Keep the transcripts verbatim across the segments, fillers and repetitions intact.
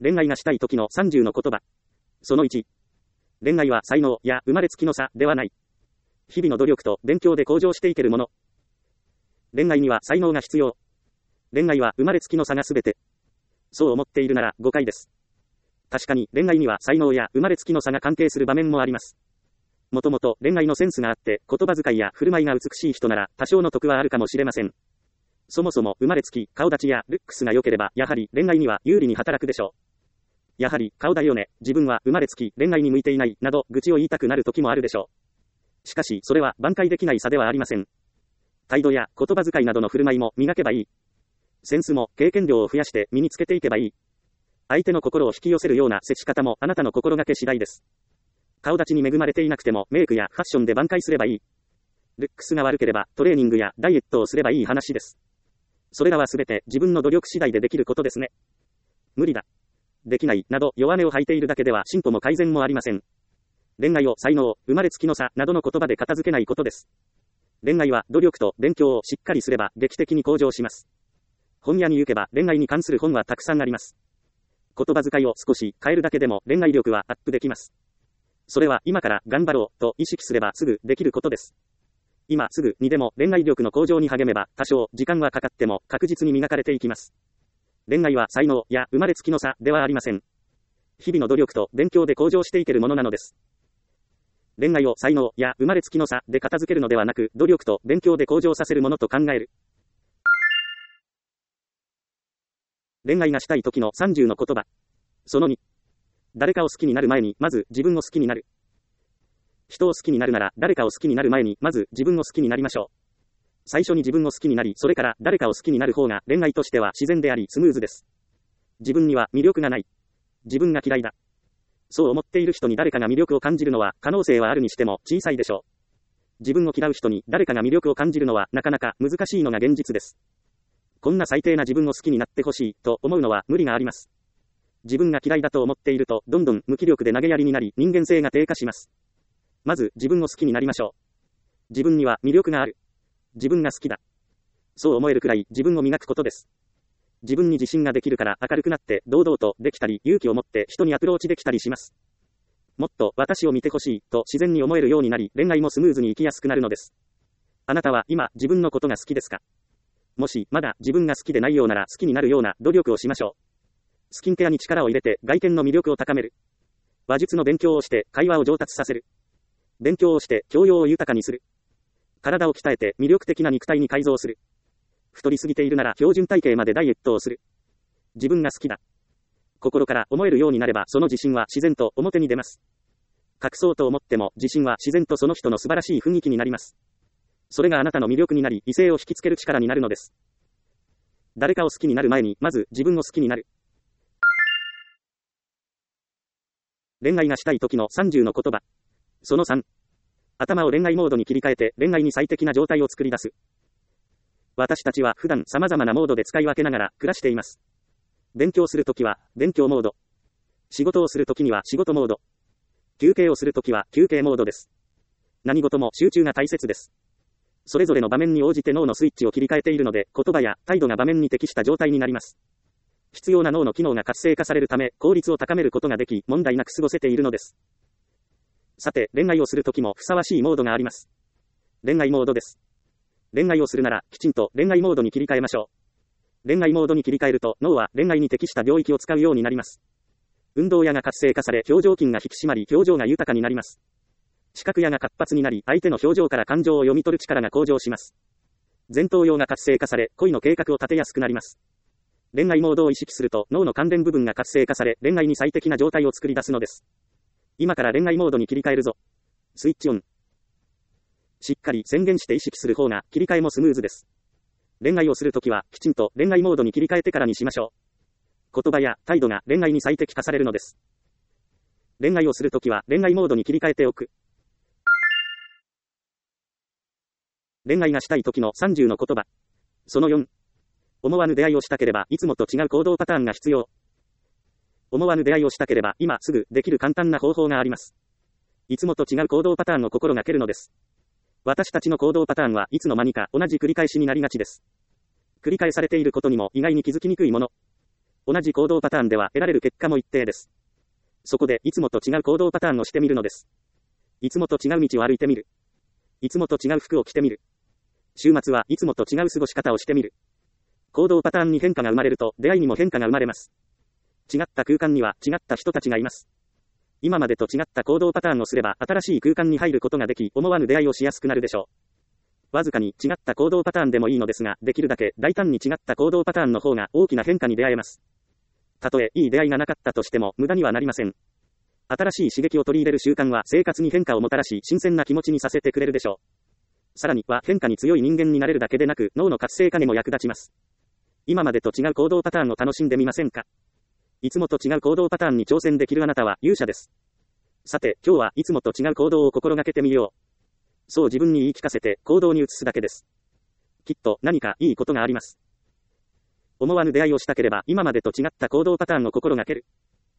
恋愛がしたい時のさんじゅうの言葉。そのいち。恋愛は才能や生まれつきの差ではない。日々の努力と勉強で向上していけるもの。恋愛には才能が必要。恋愛は生まれつきの差がすべて。そう思っているなら誤解です。確かに恋愛には才能や生まれつきの差が関係する場面もあります。もともと恋愛のセンスがあって言葉遣いや振る舞いが美しい人なら多少の得はあるかもしれません。そもそも生まれつき、顔立ちやルックスが良ければやはり恋愛には有利に働くでしょう。やはり顔だよね、自分は生まれつき恋愛に向いていないなど愚痴を言いたくなる時もあるでしょう。しかしそれは挽回できない差ではありません。態度や言葉遣いなどの振る舞いも磨けばいい。センスも経験量を増やして身につけていけばいい。相手の心を引き寄せるような接し方もあなたの心がけ次第です。顔立ちに恵まれていなくてもメイクやファッションで挽回すればいい。ルックスが悪ければトレーニングやダイエットをすればいい話です。それらはすべて自分の努力次第でできることですね。無理だ。できない、など弱音を吐いているだけでは進歩も改善もありません。恋愛を才能、生まれつきの差などの言葉で片付けないことです。恋愛は努力と勉強をしっかりすれば劇的に向上します。本屋に行けば恋愛に関する本はたくさんあります。言葉遣いを少し変えるだけでも恋愛力はアップできます。それは今から頑張ろうと意識すればすぐできることです。今すぐにでも恋愛力の向上に励めば多少時間はかかっても確実に磨かれていきます。恋愛は才能や生まれつきの差ではありません。日々の努力と勉強で向上していけるものなのです。恋愛を才能や生まれつきの差で片付けるのではなく努力と勉強で向上させるものと考える。恋愛がしたい時のさんじゅうの言葉。そのに。誰かを好きになる前にまず自分を好きになる。人を好きになるなら誰かを好きになる前にまず自分を好きになりましょう。最初に自分を好きになりそれから誰かを好きになる方が恋愛としては自然でありスムーズです。自分には魅力がない。自分が嫌いだ。そう思っている人に誰かが魅力を感じるのは可能性はあるにしても小さいでしょう。自分を嫌う人に誰かが魅力を感じるのはなかなか難しいのが現実です。こんな最低な自分を好きになってほしいと思うのは無理があります。自分が嫌いだと思っているとどんどん無気力で投げやりになり人間性が低下します。まず自分を好きになりましょう。自分には魅力がある。自分が好きだ。そう思えるくらい自分を磨くことです。自分に自信ができるから明るくなって堂々とできたり勇気を持って人にアプローチできたりします。もっと私を見てほしいと自然に思えるようになり恋愛もスムーズにいきやすくなるのです。あなたは今自分のことが好きですか？もしまだ自分が好きでないようなら好きになるような努力をしましょう。スキンケアに力を入れて外見の魅力を高める。話術の勉強をして会話を上達させる。勉強をして教養を豊かにする。体を鍛えて魅力的な肉体に改造する。太りすぎているなら標準体型までダイエットをする。自分が好きだ。心から思えるようになればその自信は自然と表に出ます。隠そうと思っても自信は自然とその人の素晴らしい雰囲気になります。それがあなたの魅力になり異性を引きつける力になるのです。誰かを好きになる前にまず自分を好きになる。恋愛がしたい時のさんじゅうの言葉。そのさん。頭を恋愛モードに切り替えて恋愛に最適な状態を作り出す。私たちは普段様々なモードで使い分けながら暮らしています。勉強するときは勉強モード。仕事をするときには仕事モード。休憩をするときは休憩モードです。何事も集中が大切です。それぞれの場面に応じて脳のスイッチを切り替えているので言葉や態度が場面に適した状態になります。必要な脳の機能が活性化されるため効率を高めることができ問題なく過ごせているのです。さて恋愛をするときもふさわしいモードがあります。恋愛モードです。恋愛をするならきちんと恋愛モードに切り替えましょう。恋愛モードに切り替えると脳は恋愛に適した領域を使うようになります。運動野が活性化され表情筋が引き締まり表情が豊かになります。視覚野が活発になり相手の表情から感情を読み取る力が向上します。前頭葉が活性化され恋の計画を立てやすくなります。恋愛モードを意識すると脳の関連部分が活性化され恋愛に最適な状態を作り出すのです。今から恋愛モードに切り替えるぞ。スイッチオン。しっかり宣言して意識する方が切り替えもスムーズです。恋愛をするときはきちんと恋愛モードに切り替えてからにしましょう。言葉や態度が恋愛に最適化されるのです。恋愛をするときは恋愛モードに切り替えておく。恋愛がしたいときのさんじゅうの言葉。そのよん。思わぬ出会いをしたければいつもと違う行動パターンが必要。思わぬ出会いをしたければ今すぐできる簡単な方法があります。いつもと違う行動パターンを心がけるのです。私たちの行動パターンはいつの間にか同じ繰り返しになりがちです。繰り返されていることにも意外に気づきにくいもの。 同じ行動パターンでは得られる結果も一定です。そこで、いつもと違う行動パターンをしてみるのです。いつもと違う道を歩いてみる。いつもと違う服を着てみる。週末はいつもと違う過ごし方をしてみる。行動パターンに変化が生まれると、出会いにも変化が生まれます。違った空間には違った人たちがいます。今までと違った行動パターンをすれば、新しい空間に入ることができ、思わぬ出会いをしやすくなるでしょう。わずかに違った行動パターンでもいいのですが、できるだけ大胆に違った行動パターンの方が大きな変化に出会えます。たとえいい出会いがなかったとしても、無駄にはなりません。新しい刺激を取り入れる習慣は生活に変化をもたらし、新鮮な気持ちにさせてくれるでしょう。さらには変化に強い人間になれるだけでなく、脳の活性化にも役立ちます。今までと違う行動パターンを楽しんでみませんか？いつもと違う行動パターンに挑戦できるあなたは勇者です。さて、今日はいつもと違う行動を心がけてみよう。そう自分に言い聞かせて行動に移すだけです。きっと何かいいことがあります。思わぬ出会いをしたければ今までと違った行動パターンを心がける。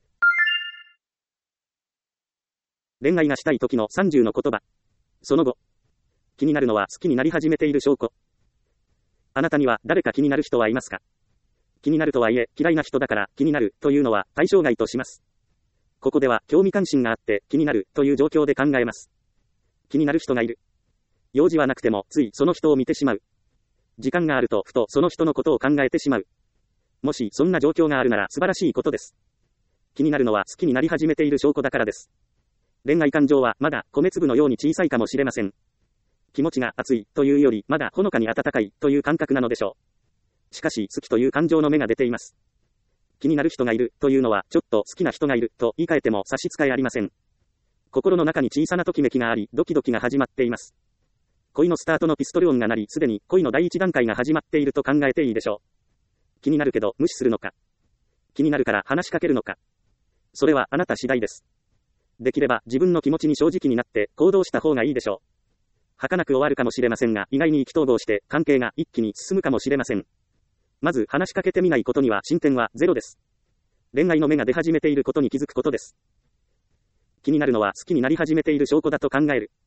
恋愛がしたい時のさんじゅうの言葉。その後。気になるのは好きになり始めている証拠。あなたには誰か気になる人はいますか？気になるとはいえ、嫌いな人だから気になるというのは対象外とします。ここでは興味関心があって気になるという状況で考えます。気になる人がいる。用事はなくてもついその人を見てしまう。時間があるとふとその人のことを考えてしまう。もしそんな状況があるなら素晴らしいことです。気になるのは好きになり始めている証拠だからです。恋愛感情はまだ米粒のように小さいかもしれません。気持ちが熱いというよりまだほのかに温かいという感覚なのでしょう。しかし好きという感情の芽が出ています。気になる人がいるというのはちょっと好きな人がいると言い換えても差し支えありません。心の中に小さなときめきがありドキドキが始まっています。恋のスタートのピストル音が鳴りすでに恋の第一段階が始まっていると考えていいでしょう。気になるけど無視するのか。気になるから話しかけるのか。それはあなた次第です。できれば自分の気持ちに正直になって行動した方がいいでしょう。儚く終わるかもしれませんが、意外に意気投合して関係が一気に進むかもしれません。まず話しかけてみないことには進展はゼロです。恋愛の芽が出始めていることに気づくことです。気になるのは好きになり始めている証拠だと考える。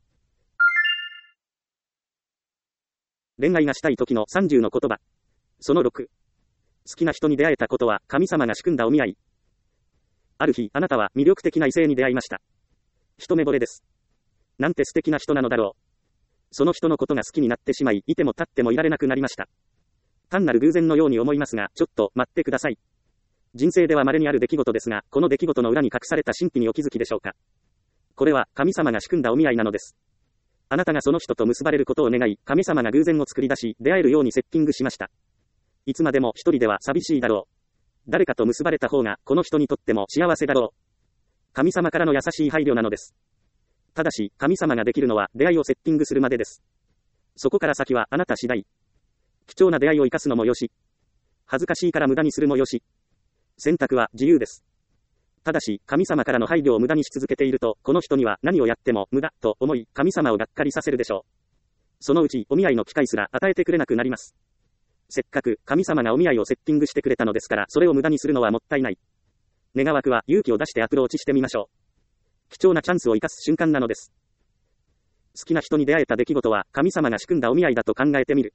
恋愛がしたい時のさんじゅうの言葉。そのろく。好きな人に出会えたことは神様が仕組んだお見合い。ある日、あなたは魅力的な異性に出会いました。一目惚れです。なんて素敵な人なのだろう。その人のことが好きになってしまい、いても立ってもいられなくなりました。単なる偶然のように思いますが、ちょっと待ってください。人生では稀にある出来事ですが、この出来事の裏に隠された神秘にお気づきでしょうか。これは神様が仕組んだお見合いなのです。あなたがその人と結ばれることを願い、神様が偶然を作り出し、出会えるようにセッティングしました。いつまでも一人では寂しいだろう。誰かと結ばれた方が、この人にとっても幸せだろう。神様からの優しい配慮なのです。ただし、神様ができるのは出会いをセッティングするまでです。そこから先はあなた次第。貴重な出会いを生かすのもよし。恥ずかしいから無駄にするもよし。選択は自由です。ただし、神様からの配慮を無駄にし続けていると、この人には何をやっても無駄と思い、神様をがっかりさせるでしょう。そのうち、お見合いの機会すら与えてくれなくなります。せっかく、神様がお見合いをセッティングしてくれたのですから、それを無駄にするのはもったいない。願わくは勇気を出してアプローチしてみましょう。貴重なチャンスを生かす瞬間なのです。好きな人に出会えた出来事は神様が仕組んだお見合いだと考えてみる。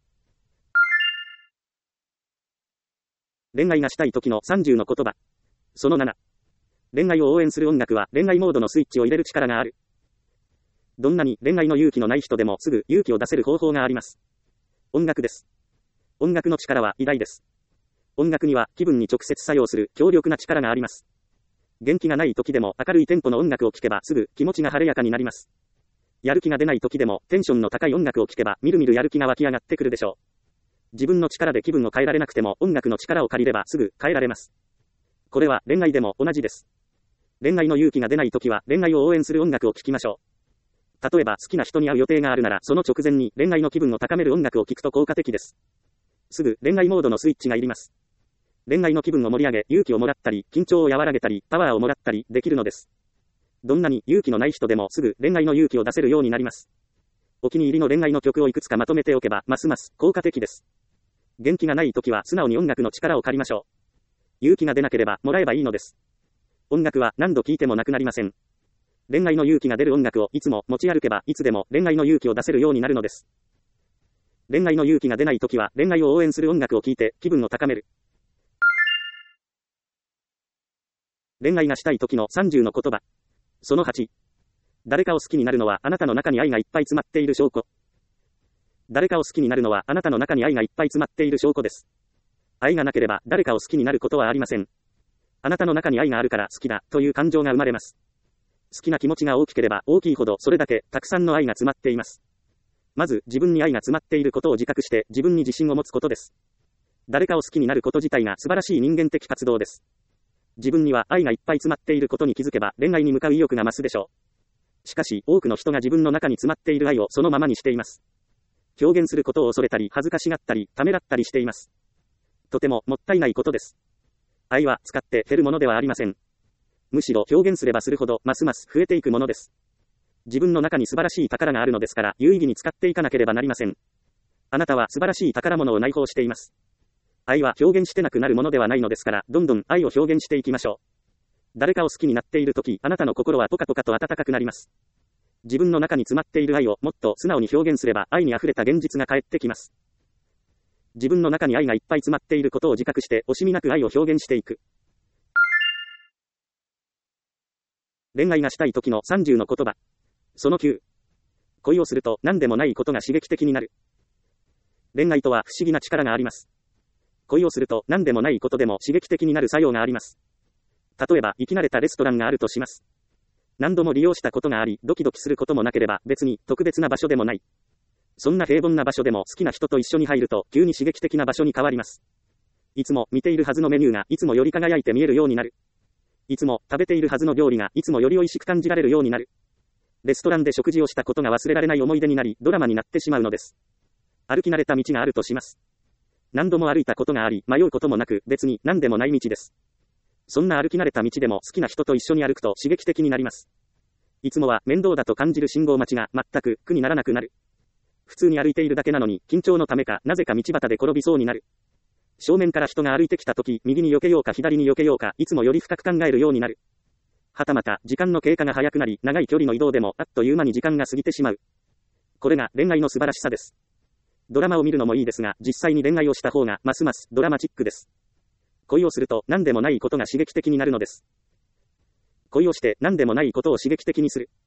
恋愛がしたい時のさんじゅうの言葉。そのなな。恋愛を応援する音楽は恋愛モードのスイッチを入れる力がある。どんなに恋愛の勇気のない人でもすぐ勇気を出せる方法があります。音楽です。音楽の力は偉大です。音楽には気分に直接作用する強力な力があります。元気がない時でも明るいテンポの音楽を聴けばすぐ気持ちが晴れやかになります。やる気が出ない時でもテンションの高い音楽を聴けばみるみるやる気が湧き上がってくるでしょう。自分の力で気分を変えられなくても音楽の力を借りればすぐ変えられます。これは恋愛でも同じです。恋愛の勇気が出ない時は恋愛を応援する音楽を聴きましょう。例えば好きな人に会う予定があるならその直前に恋愛の気分を高める音楽を聴くと効果的です。すぐ恋愛モードのスイッチがいります。恋愛の気分を盛り上げ、勇気をもらったり、緊張を和らげたり、パワーをもらったりできるのです。どんなに勇気のない人でもすぐ恋愛の勇気を出せるようになります。お気に入りの恋愛の曲をいくつかまとめておけば、ますます効果的です。元気がない時は素直に音楽の力を借りましょう。勇気が出なければもらえばいいのです。音楽は何度聴いてもなくなりません。恋愛の勇気が出る音楽をいつも持ち歩けばいつでも恋愛の勇気を出せるようになるのです。恋愛の勇気が出ない時は恋愛を応援する音楽を聴いて気分を高める。 恋愛がしたい時のさんじゅうの言葉。そのはち。誰かを好きになるのはあなたの中に愛がいっぱい詰まっている証拠。誰かを好きになるのはあなたの中に愛がいっぱい詰まっている証拠です。愛がなければ誰かを好きになることはありません。あなたの中に愛があるから好きだという感情が生まれます。好きな気持ちが大きければ大きいほどそれだけたくさんの愛が詰まっています。まず自分に愛が詰まっていることを自覚して自分に自信を持つことです。誰かを好きになること自体が素晴らしい人間的活動です。自分には愛がいっぱい詰まっていることに気づけば恋愛に向かう意欲が増すでしょう。しかし多くの人が自分の中に詰まっている愛をそのままにしています。表現することを恐れたり恥ずかしがったりためらったりしています。とてももったいないことです。愛は使って減るものではありません。むしろ表現すればするほどますます増えていくものです。自分の中に素晴らしい宝があるのですから有意義に使っていかなければなりません。あなたは素晴らしい宝物を内包しています。愛は表現してなくなるものではないのですからどんどん愛を表現していきましょう。誰かを好きになっているときあなたの心はポカポカと温かくなります。自分の中に詰まっている愛をもっと素直に表現すれば愛に溢れた現実が返ってきます。自分の中に愛がいっぱい詰まっていることを自覚して惜しみなく愛を表現していく。恋愛がしたい時のさんじゅうの言葉。そのきゅう。恋をすると何でもないことが刺激的になる。恋愛とは不思議な力があります。恋をすると何でもないことでも刺激的になる作用があります。例えば行き慣れたレストランがあるとします。何度も利用したことがありドキドキすることもなければ別に特別な場所でもない。そんな平凡な場所でも好きな人と一緒に入ると急に刺激的な場所に変わります。いつも見ているはずのメニューがいつもより輝いて見えるようになる。いつも食べているはずの料理がいつもより美味しく感じられるようになる。レストランで食事をしたことが忘れられない思い出になりドラマになってしまうのです。歩き慣れた道があるとします。何度も歩いたことがあり迷うこともなく別に何でもない道です。そんな歩き慣れた道でも好きな人と一緒に歩くと刺激的になります。いつもは面倒だと感じる信号待ちが全く苦にならなくなる。普通に歩いているだけなのに緊張のためかなぜか道端で転びそうになる。正面から人が歩いてきたとき右に避けようか左に避けようかいつもより深く考えるようになる。はたまた時間の経過が早くなり長い距離の移動でもあっという間に時間が過ぎてしまう。これが恋愛の素晴らしさです。ドラマを見るのもいいですが実際に恋愛をした方がますますドラマチックです。恋をすると何でもないことが刺激的になるのです。恋をして何でもないことを刺激的にする。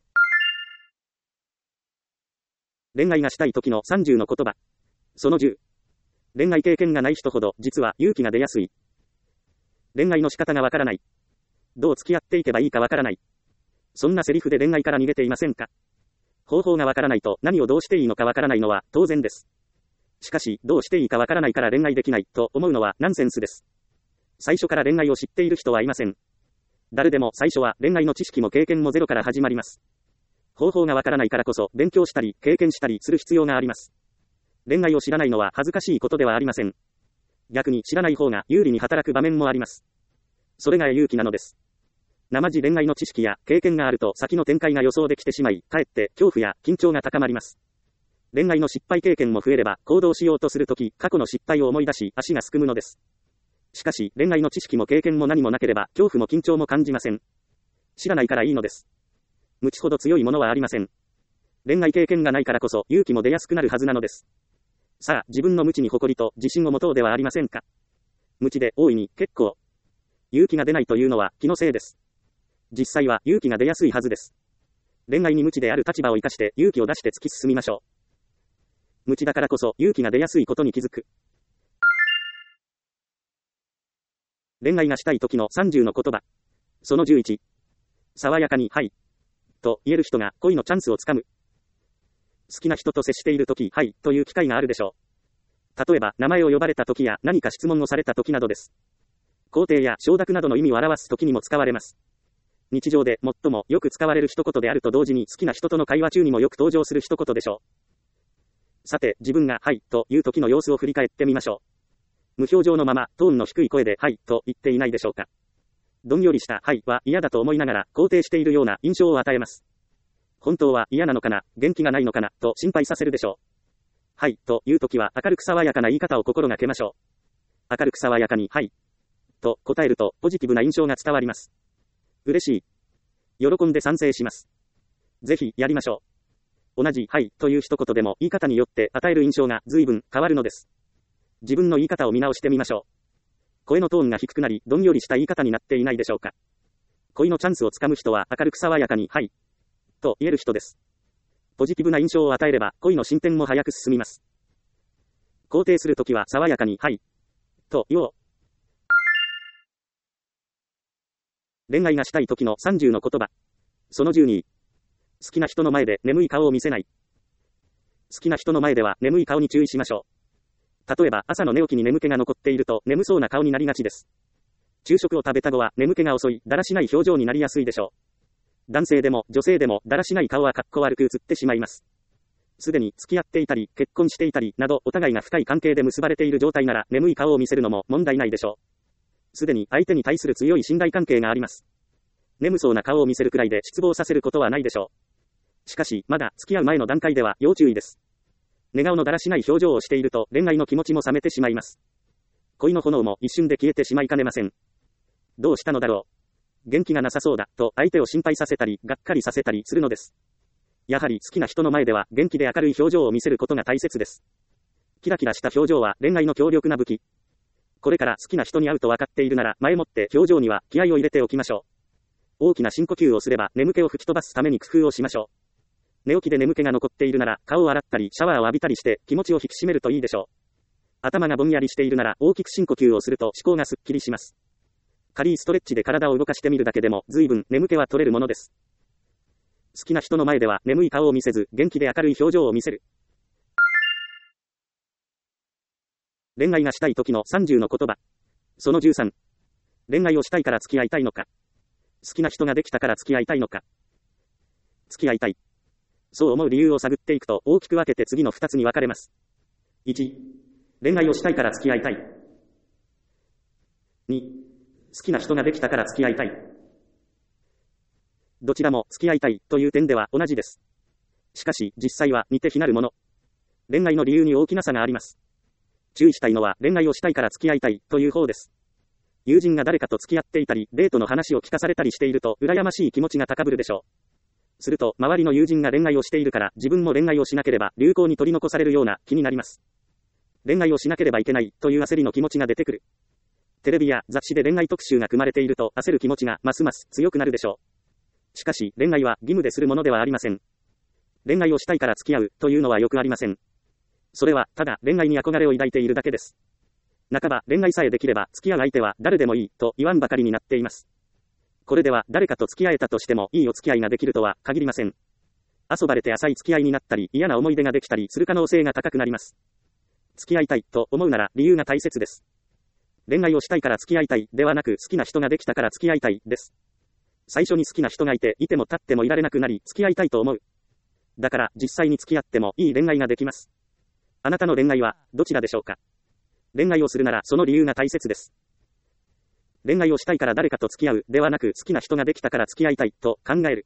恋愛がしたい時のさんじゅうの言葉。そのじゅう。恋愛経験がない人ほど実は勇気が出やすい。恋愛の仕方がわからない。どう付き合っていけばいいかわからない。そんなセリフで恋愛から逃げていませんか？方法がわからないと何をどうしていいのかわからないのは当然です。しかしどうしていいかわからないから恋愛できないと思うのはナンセンスです。最初から恋愛を知っている人はいません。誰でも最初は恋愛の知識も経験もゼロから始まります。方法がわからないからこそ勉強したり経験したりする必要があります。恋愛を知らないのは恥ずかしいことではありません。逆に知らない方が有利に働く場面もあります。それが勇気なのです。生地恋愛の知識や経験があると先の展開が予想できてしまい、かえって恐怖や緊張が高まります。恋愛の失敗経験も増えれば行動しようとするとき過去の失敗を思い出し足がすくむのです。しかし恋愛の知識も経験も何もなければ恐怖も緊張も感じません。知らないからいいのです。無知ほど強いものはありません。恋愛経験がないからこそ勇気も出やすくなるはずなのです。さあ自分の無知に誇りと自信を持とうではありませんか。無知で大いに結構。勇気が出ないというのは気のせいです。実際は勇気が出やすいはずです。恋愛に無知である立場を生かして勇気を出して突き進みましょう。無知だからこそ勇気が出やすいことに気づく。恋愛がしたい時のさんじゅうの言葉。そのじゅういち。爽やかにはいと言える人が恋のチャンスをつかむ。好きな人と接している時はいという機会があるでしょう。例えば名前を呼ばれた時や何か質問をされた時などです。肯定や承諾などの意味を表す時にも使われます。日常で最もよく使われる一言であると同時に好きな人との会話中にもよく登場する一言でしょう。さて自分がはいという時の様子を振り返ってみましょう。無表情のままトーンの低い声ではいと言っていないでしょうか。どんよりしたはいは嫌だと思いながら肯定しているような印象を与えます。本当は嫌なのかな、元気がないのかなと心配させるでしょう。はいという時は明るく爽やかな言い方を心がけましょう。明るく爽やかにはいと答えるとポジティブな印象が伝わります。嬉しい。喜んで賛成します。ぜひやりましょう。同じはいという一言でも言い方によって与える印象が随分変わるのです。自分の言い方を見直してみましょう。 声のトーンが低くなり、どんよりした言い方になっていないでしょうか。恋のチャンスをつかむ人は明るく爽やかに、はい、と言える人です。ポジティブな印象を与えれば、恋の進展も早く進みます。肯定するときは爽やかに、はい、と言おう。恋愛がしたい時のさんじゅうの言葉。そのじゅうに。好きな人の前で眠い顔を見せない。好きな人の前では眠い顔に注意しましょう。例えば朝の寝起きに眠気が残っていると眠そうな顔になりがちです。昼食を食べた後は眠気が遅い、だらしない表情になりやすいでしょう。男性でも女性でもだらしない顔はかっこ悪く映ってしまいます。すでに付き合っていたり結婚していたりなどお互いが深い関係で結ばれている状態なら眠い顔を見せるのも問題ないでしょう。すでに相手に対する強い信頼関係があります。眠そうな顔を見せるくらいで失望させることはないでしょう。しかし、まだ付き合う前の段階では要注意です。寝顔のだらしない表情をしていると恋愛の気持ちも冷めてしまいます。恋の炎も一瞬で消えてしまいかねません。どうしたのだろう。元気がなさそうだと相手を心配させたり、がっかりさせたりするのです。やはり好きな人の前では元気で明るい表情を見せることが大切です。キラキラした表情は恋愛の強力な武器。これから好きな人に会うと分かっているなら、前もって表情には気合を入れておきましょう。大きな深呼吸をすれば眠気を吹き飛ばすために工夫をしましょう。寝起きで眠気が残っているなら、顔を洗ったりシャワーを浴びたりして気持ちを引き締めるといいでしょう。頭がぼんやりしているなら大きく深呼吸をすると思考がすっきりします。軽いストレッチで体を動かしてみるだけでも随分眠気は取れるものです。好きな人の前では眠い顔を見せず元気で明るい表情を見せる。恋愛がしたい時のさんじゅうの言葉。そのじゅうさん。恋愛をしたいから付き合いたいのか。好きな人ができたから付き合いたいのか。付き合いたい。そう思う理由を探っていくと大きく分けて次のふたつに分かれます。いち、恋愛をしたいから付き合いたい。に、好きな人ができたから付き合いたい。どちらも付き合いたいという点では同じです。しかし実際は似て非なるもの。恋愛の理由に大きな差があります。注意したいのは恋愛をしたいから付き合いたいという方です。友人が誰かと付き合っていたり、デートの話を聞かされたりしていると羨ましい気持ちが高ぶるでしょう。すると周りの友人が恋愛をしているから自分も恋愛をしなければ流行に取り残されるような気になります。恋愛をしなければいけないという焦りの気持ちが出てくる。テレビや雑誌で恋愛特集が組まれていると焦る気持ちがますます強くなるでしょう。しかし恋愛は義務でするものではありません。恋愛をしたいから付き合うというのはよくありません。それはただ恋愛に憧れを抱いているだけです。半ば恋愛さえできれば付き合う相手は誰でもいいと言わんばかりになっています。これでは誰かと付き合えたとしてもいいお付き合いができるとは限りません。遊ばれて浅い付き合いになったり嫌な思い出ができたりする可能性が高くなります。付き合いたいと思うなら理由が大切です。恋愛をしたいから付き合いたいではなく好きな人ができたから付き合いたいです。最初に好きな人がいていても立ってもいられなくなり付き合いたいと思う。だから実際に付き合ってもいい恋愛ができます。あなたの恋愛はどちらでしょうか。恋愛をするならその理由が大切です。恋愛をしたいから誰かと付き合うではなく好きな人ができたから付き合いたいと考える。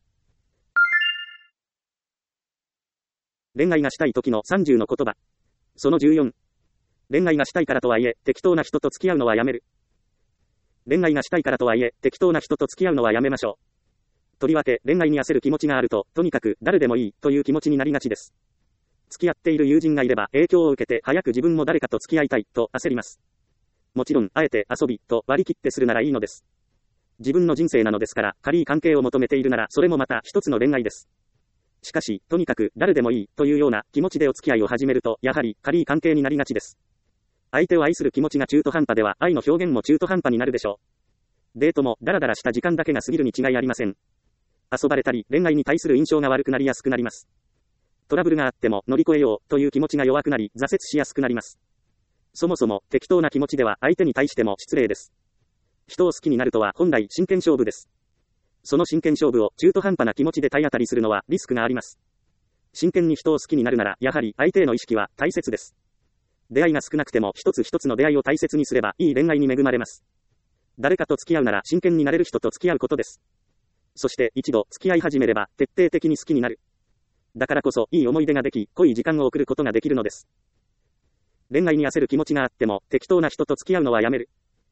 恋愛がしたい時のさんじゅうの言葉。そのじゅうよん。恋愛がしたいからとはいえ適当な人と付き合うのはやめる。恋愛がしたいからとはいえ適当な人と付き合うのはやめましょう。とりわけ恋愛に焦る気持ちがあるととにかく誰でもいいという気持ちになりがちです。付き合っている友人がいれば影響を受けて早く自分も誰かと付き合いたいと焦ります。もちろんあえて遊びと割り切ってするならいいのです。自分の人生なのですから軽い関係を求めているならそれもまた一つの恋愛です。しかしとにかく誰でもいいというような気持ちでお付き合いを始めるとやはり軽い関係になりがちです。相手を愛する気持ちが中途半端では愛の表現も中途半端になるでしょう。デートもダラダラした時間だけが過ぎるに違いありません。遊ばれたり恋愛に対する印象が悪くなりやすくなります。トラブルがあっても乗り越えようという気持ちが弱くなり挫折しやすくなります。そもそも適当な気持ちでは相手に対しても失礼です。人を好きになるとは本来真剣勝負です。その真剣勝負を中途半端な気持ちで体当たりするのはリスクがあります。真剣に人を好きになるならやはり相手への意識は大切です。出会いが少なくても一つ一つの出会いを大切にすればいい恋愛に恵まれます。誰かと付き合うなら真剣になれる人と付き合うことです。そして一度付き合い始めれば徹底的に好きになる。だからこそいい思い出ができ、濃い時間を送ることができるのです。恋愛に焦る気持ちがあっても適当な人と付き合うのはやめる。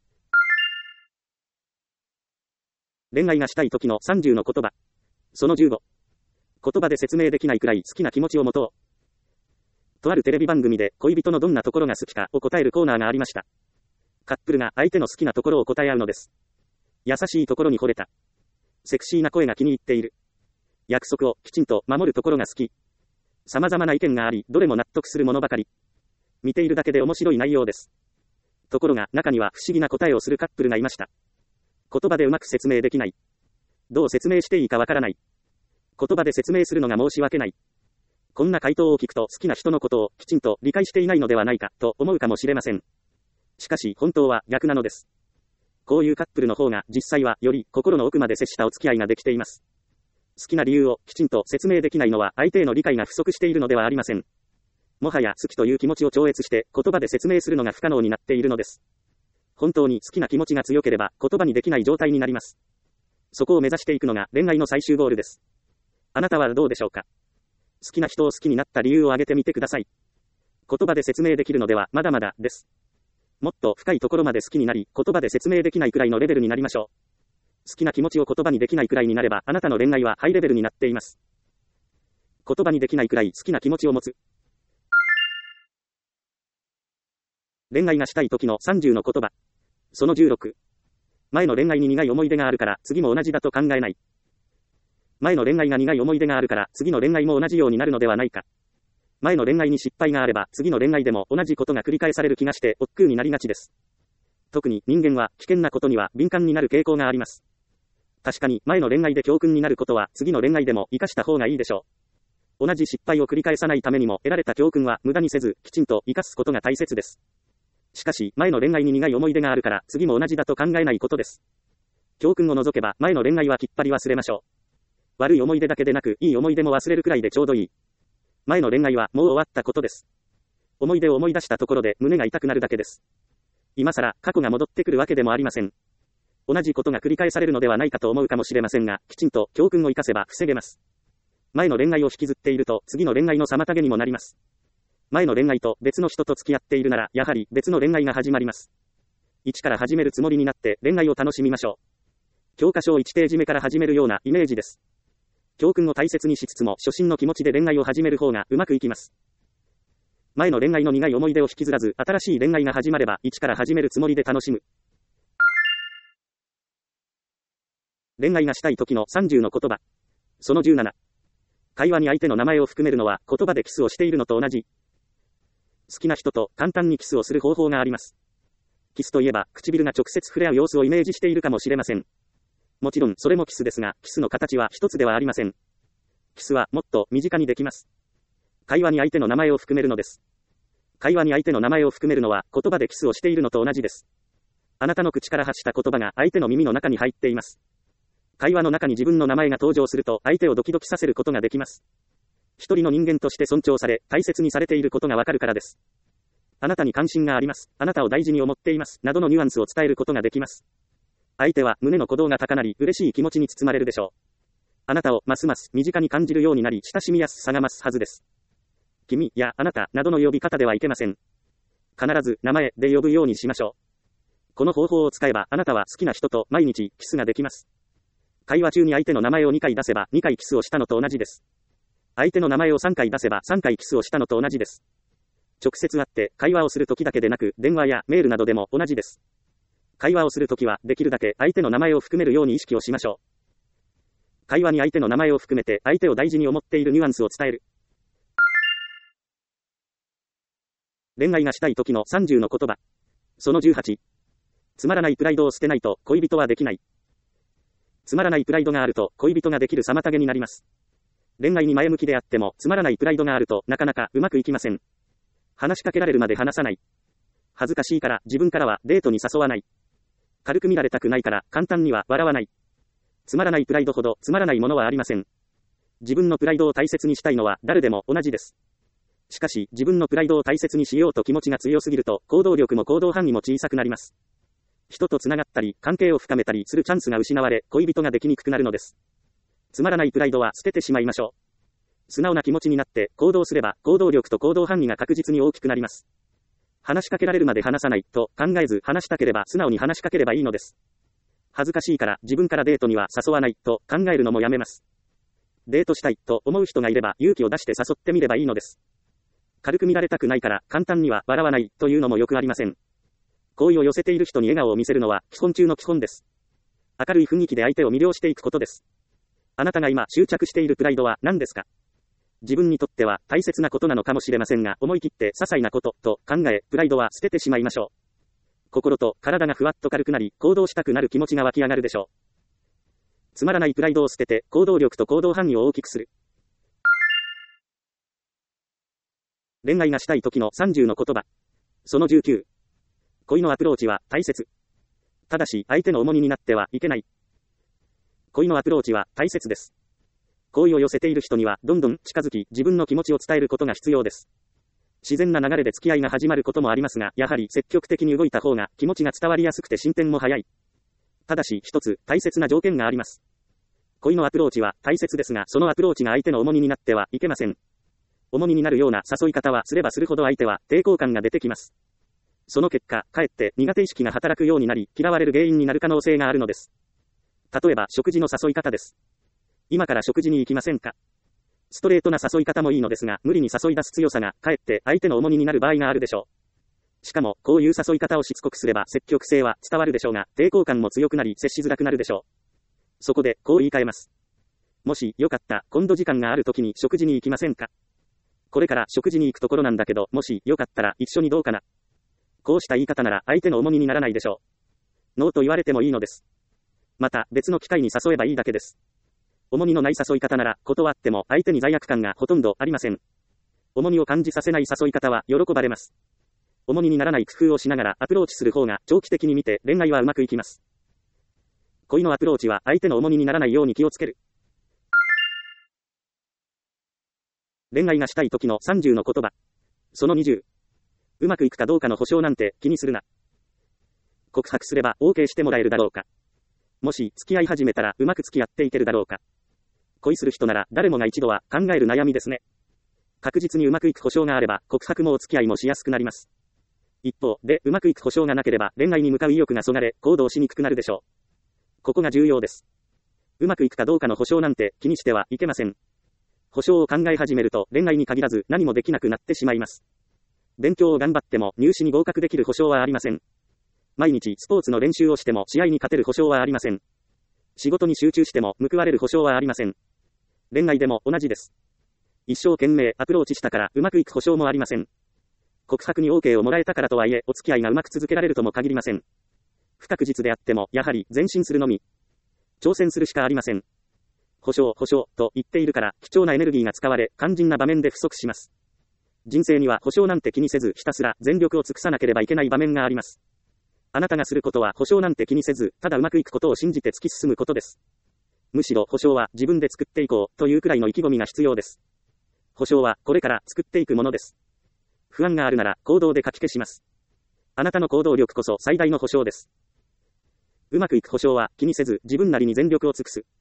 恋愛がしたい時のさんじゅうの言葉。そのじゅうご。言葉で説明できないくらい好きな気持ちを持とう。とあるテレビ番組で恋人のどんなところが好きかを答えるコーナーがありました。 カップルが相手の好きなところを答え合うのです。優しいところに惚れた。セクシーな声が気に入っている。約束をきちんと守るところが好き。様々な意見があり、どれも納得するものばかり。見ているだけで面白い内容です。ところが、中には不思議な答えをするカップルがいました。言葉でうまく説明できない。どう説明していいかわからない。言葉で説明するのが申し訳ない。こんな回答を聞くと好きな人のことをきちんと理解していないのではないかと思うかもしれません。しかし本当は逆なのです。こういうカップルの方が実際はより心の奥まで接したお付き合いができています。好きな理由をきちんと説明できないのは相手への理解が不足しているのではありません。もはや好きという気持ちを超越して言葉で説明するのが不可能になっているのです。本当に好きな気持ちが強ければ言葉にできない状態になります。そこを目指していくのが恋愛の最終ゴールです。あなたはどうでしょうか。好きな人を好きになった理由を挙げてみてください。言葉で説明できるのではまだまだです。もっと深いところまで好きになり、言葉で説明できないくらいのレベルになりましょう。好きな気持ちを言葉にできないくらいになれば、あなたの恋愛はハイレベルになっています。言葉にできないくらい好きな気持ちを持つ。恋愛がしたい時のさんじゅうの言葉。そのじゅうろく。前の恋愛に苦い思い出があるから、次も同じだと考えない。前の恋愛が苦い思い出があるから、次の恋愛も同じようになるのではないか。前の恋愛に失敗があれば、次の恋愛でも同じことが繰り返される気がして、億劫になりがちです。特に人間は危険なことには敏感になる傾向があります。確かに、前の恋愛で教訓になることは、次の恋愛でも活かした方がいいでしょう。同じ失敗を繰り返さないためにも、得られた教訓は無駄にせず、きちんと活かすことが大切です。しかし、前の恋愛に苦い思い出があるから、次も同じだと考えないことです。教訓を除けば、前の恋愛はきっぱり忘れましょう。悪い思い出だけでなく、いい思い出も忘れるくらいでちょうどいい。前の恋愛はもう終わったことです。思い出を思い出したところで胸が痛くなるだけです。今更過去が戻ってくるわけでもありません。同じことが繰り返されるのではないかと思うかもしれませんが、きちんと教訓を生かせば防げます。前の恋愛を引きずっていると、次の恋愛の妨げにもなります。前の恋愛と別の人と付き合っているなら、やはり別の恋愛が始まります。一から始めるつもりになって恋愛を楽しみましょう。教科書をいちページ目から始めるようなイメージです。教訓を大切にしつつも初心の気持ちで恋愛を始める方がうまくいきます。前の恋愛の苦い思い出を引きずらず、新しい恋愛が始まれば一から始めるつもりで楽しむ。恋愛がしたい時のさんじゅうの言葉。そのじゅうなな。会話に相手の名前を含めるのは言葉でキスをしているのと同じ。好きな人と簡単にキスをする方法があります。キスといえば唇が直接触れ合う様子をイメージしているかもしれません。もちろんそれもキスですが、キスの形は一つではありません。キスはもっと身近にできます。会話に相手の名前を含めるのです。会話に相手の名前を含めるのは言葉でキスをしているのと同じです。あなたの口から発した言葉が相手の耳の中に入っています。会話の中に自分の名前が登場すると相手をドキドキさせることができます。一人の人間として尊重され、大切にされていることがわかるからです。あなたに関心があります。あなたを大事に思っています。などのニュアンスを伝えることができます。相手は胸の鼓動が高鳴り、嬉しい気持ちに包まれるでしょう。あなたをますます身近に感じるようになり、親しみやすさが増すはずです。君やあなたなどの呼び方ではいけません。必ず名前で呼ぶようにしましょう。この方法を使えばあなたは好きな人と毎日キスができます。会話中に相手の名前をにかい出せばにかいキスをしたのと同じです。相手の名前をさんかい出せばさんかいキスをしたのと同じです。直接会って会話をするときだけでなく、電話やメールなどでも同じです。会話をするときはできるだけ相手の名前を含めるように意識をしましょう。会話に相手の名前を含めて相手を大事に思っているニュアンスを伝える。恋愛がしたい時のさんじゅうの言葉。そのじゅうはち。つまらないプライドを捨てないと恋人はできない。つまらないプライドがあると恋人ができる妨げになります。恋愛に前向きであってもつまらないプライドがあるとなかなかうまくいきません。話しかけられるまで話さない。恥ずかしいから自分からはデートに誘わない。軽く見られたくないから簡単には笑わない。つまらないプライドほどつまらないものはありません。自分のプライドを大切にしたいのは誰でも同じです。しかし自分のプライドを大切にしようと気持ちが強すぎると行動力も行動範囲も小さくなります。人とつながったり関係を深めたりするチャンスが失われ恋人ができにくくなるのです。つまらないプライドは捨ててしまいましょう。素直な気持ちになって行動すれば行動力と行動範囲が確実に大きくなります。話しかけられるまで話さないと考えず話したければ素直に話しかければいいのです。恥ずかしいから自分からデートには誘わないと考えるのもやめます。デートしたいと思う人がいれば勇気を出して誘ってみればいいのです。軽く見られたくないから簡単には笑わないというのもよくありません。 好意を寄せている人に笑顔を見せるのは基本中の基本です。明るい雰囲気で相手を魅了していくことです。あなたが今執着しているプライドは何ですか？自分にとっては大切なことなのかもしれませんが、思い切って些細なことと考え、プライドは捨ててしまいましょう。心と体がふわっと軽くなり、行動したくなる気持ちが湧き上がるでしょう。つまらないプライドを捨てて、行動力と行動範囲を大きくする。恋愛がしたい時のさんじゅうの言葉。そのじゅうきゅう。恋のアプローチは大切。ただし、相手の重荷になってはいけない。恋のアプローチは大切です。好意を寄せている人には、どんどん近づき、自分の気持ちを伝えることが必要です。自然な流れで付き合いが始まることもありますが、やはり積極的に動いた方が気持ちが伝わりやすくて進展も早い。ただし、一つ大切な条件があります。恋のアプローチは大切ですが、そのアプローチが相手の重荷になってはいけません。重荷になるような誘い方はすればするほど相手は抵抗感が出てきます。その結果、かえって苦手意識が働くようになり、嫌われる原因になる可能性があるのです。例えば、食事の誘い方です。今から食事に行きませんか？ストレートな誘い方もいいのですが、無理に誘い出す強さが、かえって相手の重荷になる場合があるでしょう。しかも、こういう誘い方をしつこくすれば積極性は伝わるでしょうが、抵抗感も強くなり接しづらくなるでしょう。そこで、こう言い換えます。もし、よかった、今度時間がある時に食事に行きませんか？これから食事に行くところなんだけど、もし、よかったら一緒にどうかな？こうした言い方なら相手の重荷にならないでしょう。ノーと言われてもいいのです。また、別の機会に誘えばいいだけです。重荷のない誘い方なら、断っても相手に罪悪感がほとんどありません。重荷を感じさせない誘い方は喜ばれます。重荷にならない工夫をしながらアプローチする方が長期的に見て恋愛はうまくいきます。恋のアプローチは相手の重荷にならないように気をつける。恋愛がしたい時のさんじゅうの言葉。そのにじゅう。うまくいくかどうかの保証なんて気にするな。告白すれば OK してもらえるだろうか。もし付き合い始めたらうまく付き合っていけるだろうか。恋する人なら誰もが一度は考える悩みですね。確実にうまくいく保証があれば告白もお付き合いもしやすくなります。一方でうまくいく保証がなければ恋愛に向かう意欲がそがれ行動しにくくなるでしょう。ここが重要です。うまくいくかどうかの保証なんて気にしてはいけません。保証を考え始めると恋愛に限らず何もできなくなってしまいます。勉強を頑張っても入試に合格できる保証はありません。毎日スポーツの練習をしても試合に勝てる保証はありません。仕事に集中しても報われる保証はありません。恋愛でも同じです。一生懸命アプローチしたからうまくいく保証もありません。告白に OK をもらえたからとはいえお付き合いがうまく続けられるとも限りません。不確実であってもやはり前進するのみ。挑戦するしかありません。保証、保証と言っているから貴重なエネルギーが使われ肝心な場面で不足します。人生には保証なんて気にせずひたすら全力を尽くさなければいけない場面があります。あなたがすることは保証なんて気にせず、ただうまくいくことを信じて突き進むことです。むしろ保証は自分で作っていこうというくらいの意気込みが必要です。保証はこれから作っていくものです。不安があるなら行動でかき消します。あなたの行動力こそ最大の保証です。うまくいく保証は気にせず自分なりに全力を尽くす。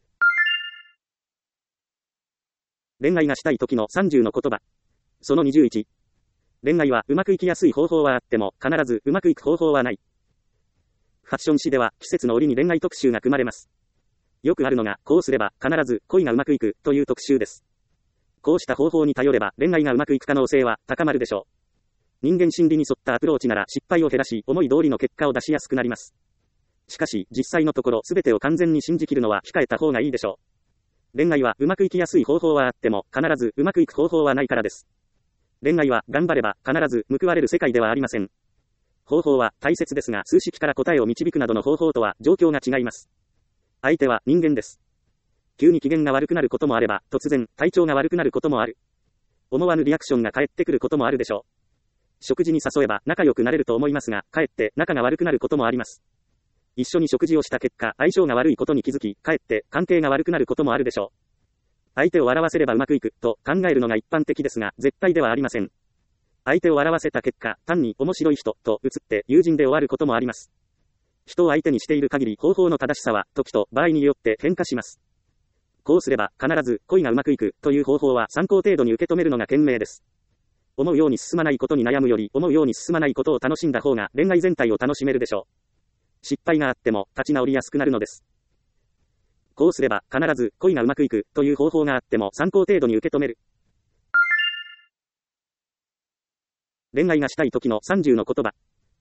恋愛がしたい時のさんじゅうの言葉。そのにじゅういち。恋愛はうまくいきやすい方法はあっても必ずうまくいく方法はない。ファッション誌では季節の折に恋愛特集が組まれます。よくあるのがこうすれば必ず恋がうまくいくという特集です。こうした方法に頼れば恋愛がうまくいく可能性は高まるでしょう。人間心理に沿ったアプローチなら失敗を減らし思い通りの結果を出しやすくなります。しかし実際のところ全てを完全に信じきるのは控えた方がいいでしょう。恋愛はうまくいきやすい方法はあっても必ずうまくいく方法はないからです。恋愛は頑張れば必ず報われる世界ではありません。方法は大切ですが数式から答えを導くなどの方法とは状況が違います。相手は人間です。急に機嫌が悪くなることもあれば突然体調が悪くなることもある。思わぬリアクションが返ってくることもあるでしょう。食事に誘えば仲良くなれると思いますがかえって仲が悪くなることもあります。一緒に食事をした結果相性が悪いことに気づきかえって関係が悪くなることもあるでしょう。相手を笑わせればうまくいくと考えるのが一般的ですが絶対ではありません。相手を笑わせた結果単に面白い人と映って友人で終わることもあります。人を相手にしている限り方法の正しさは時と場合によって変化します。こうすれば必ず恋がうまくいくという方法は参考程度に受け止めるのが賢明です。思うように進まないことに悩むより思うように進まないことを楽しんだ方が恋愛全体を楽しめるでしょう。失敗があっても立ち直りやすくなるのです。こうすれば必ず恋がうまくいくという方法があっても参考程度に受け止める。恋愛がしたい時のさんじゅうの言葉。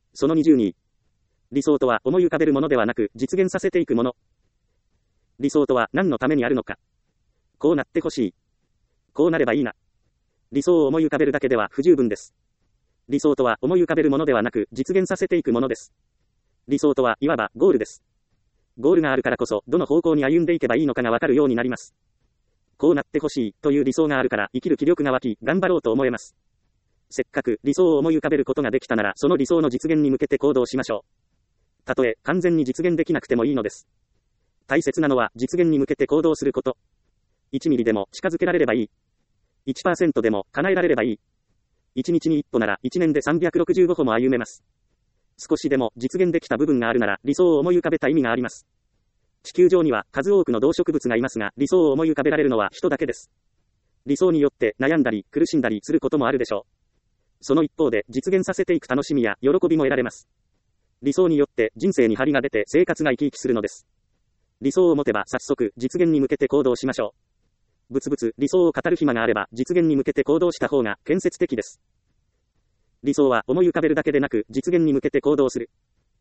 そのにじゅうに。理想とは思い浮かべるものではなく実現させていくもの。理想とは何のためにあるのか。こうなってほしい。こうなればいいな。理想を思い浮かべるだけでは不十分です。理想とは思い浮かべるものではなく実現させていくものです。理想とはいわばゴールです。ゴールがあるからこそどの方向に歩んでいけばいいのかがわかるようになります。こうなってほしいという理想があるから生きる気力が湧き頑張ろうと思えます。せっかく理想を思い浮かべることができたならその理想の実現に向けて行動しましょう。たとえ完全に実現できなくてもいいのです。大切なのは実現に向けて行動すること。いちミリでも近づけられればいい。いちパーセント でも叶えられればいい。いちにちにいっぽならいちねんでさんびゃくろくじゅうごほも歩めます。少しでも実現できた部分があるなら理想を思い浮かべた意味があります。地球上には数多くの動植物がいますが理想を思い浮かべられるのは人だけです。理想によって悩んだり苦しんだりすることもあるでしょう。その一方で実現させていく楽しみや喜びも得られます。理想によって人生に張りが出て生活が生き生きするのです。理想を持てば早速実現に向けて行動しましょう。ぶつぶつ理想を語る暇があれば実現に向けて行動した方が建設的です。理想は思い浮かべるだけでなく実現に向けて行動する。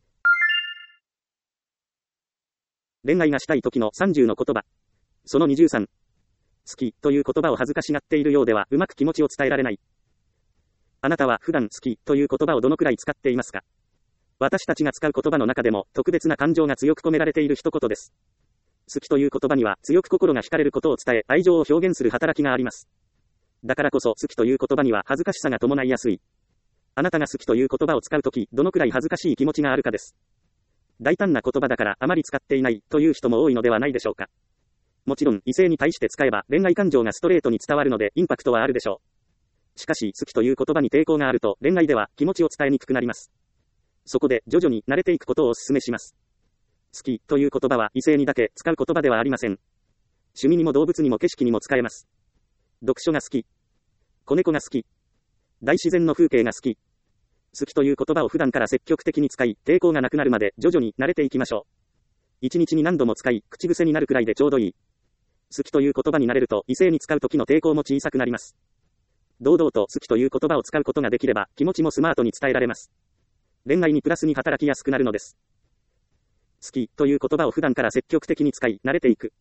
恋愛がしたい時のさんじゅうの言葉。そのにじゅうさん。好きという言葉を恥ずかしがっているようではうまく気持ちを伝えられない。あなたは普段好きという言葉をどのくらい使っていますか？私たちが使う言葉の中でも特別な感情が強く込められている一言です。好きという言葉には強く心が惹かれることを伝え愛情を表現する働きがあります。だからこそ好きという言葉には恥ずかしさが伴いやすい。あなたが好きという言葉を使うときどのくらい恥ずかしい気持ちがあるかです。大胆な言葉だからあまり使っていないという人も多いのではないでしょうか。もちろん異性に対して使えば恋愛感情がストレートに伝わるのでインパクトはあるでしょう。しかし好きという言葉に抵抗があると恋愛では気持ちを伝えにくくなります。そこで徐々に慣れていくことをお勧めします。好きという言葉は異性にだけ使う言葉ではありません。趣味にも動物にも景色にも使えます。読書が好き。子猫が好き。大自然の風景が好き。好きという言葉を普段から積極的に使い、抵抗がなくなるまで徐々に慣れていきましょう。一日に何度も使い、口癖になるくらいでちょうどいい。好きという言葉に慣れると異性に使う時の抵抗も小さくなります。堂々と好きという言葉を使うことができれば気持ちもスマートに伝えられます。恋愛にプラスに働きやすくなるのです。好きという言葉を普段から積極的に使い、慣れていく。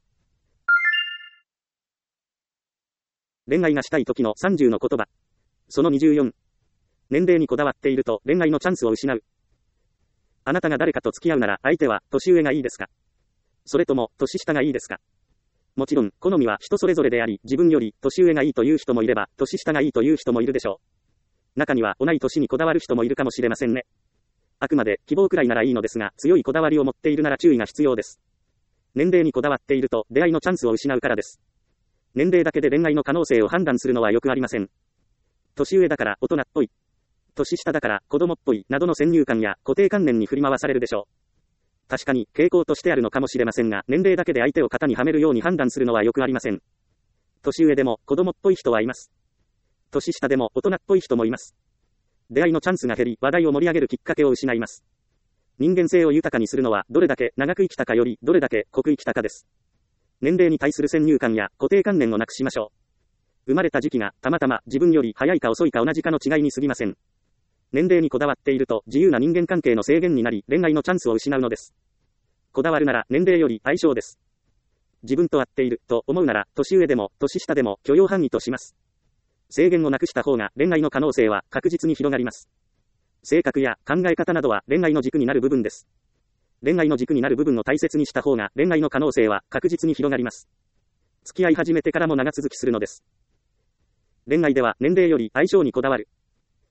恋愛がしたい時のさんじゅうの言葉。そのにじゅうよん。年齢にこだわっていると恋愛のチャンスを失う。あなたが誰かと付き合うなら相手は年上がいいですか？それとも年下がいいですか？もちろん好みは人それぞれであり、自分より年上がいいという人もいれば年下がいいという人もいるでしょう。中には同い年にこだわる人もいるかもしれませんね。あくまで希望くらいならいいのですが、強いこだわりを持っているなら注意が必要です。年齢にこだわっていると出会いのチャンスを失うからです。年齢だけで恋愛の可能性を判断するのはよくありません。年上だから大人っぽい。年下だから子供っぽいなどの先入観や固定観念に振り回されるでしょう。確かに傾向としてあるのかもしれませんが、年齢だけで相手を型にはめるように判断するのはよくありません。年上でも子供っぽい人はいます。年下でも大人っぽい人もいます。出会いのチャンスが減り、話題を盛り上げるきっかけを失います。人間性を豊かにするのは、どれだけ長く生きたかより、どれだけ濃く生きたかです。年齢に対する先入観や固定観念をなくしましょう。生まれた時期が、たまたま自分より早いか遅いか同じかの違いに過ぎません。年齢にこだわっていると、自由な人間関係の制限になり、恋愛のチャンスを失うのです。こだわるなら、年齢より相性です。自分と合っている、と思うなら、年上でも、年下でも、許容範囲とします。制限をなくした方が恋愛の可能性は確実に広がります。性格や考え方などは恋愛の軸になる部分です。恋愛の軸になる部分を大切にした方が恋愛の可能性は確実に広がります。付き合い始めてからも長続きするのです。恋愛では年齢より相性にこだわる。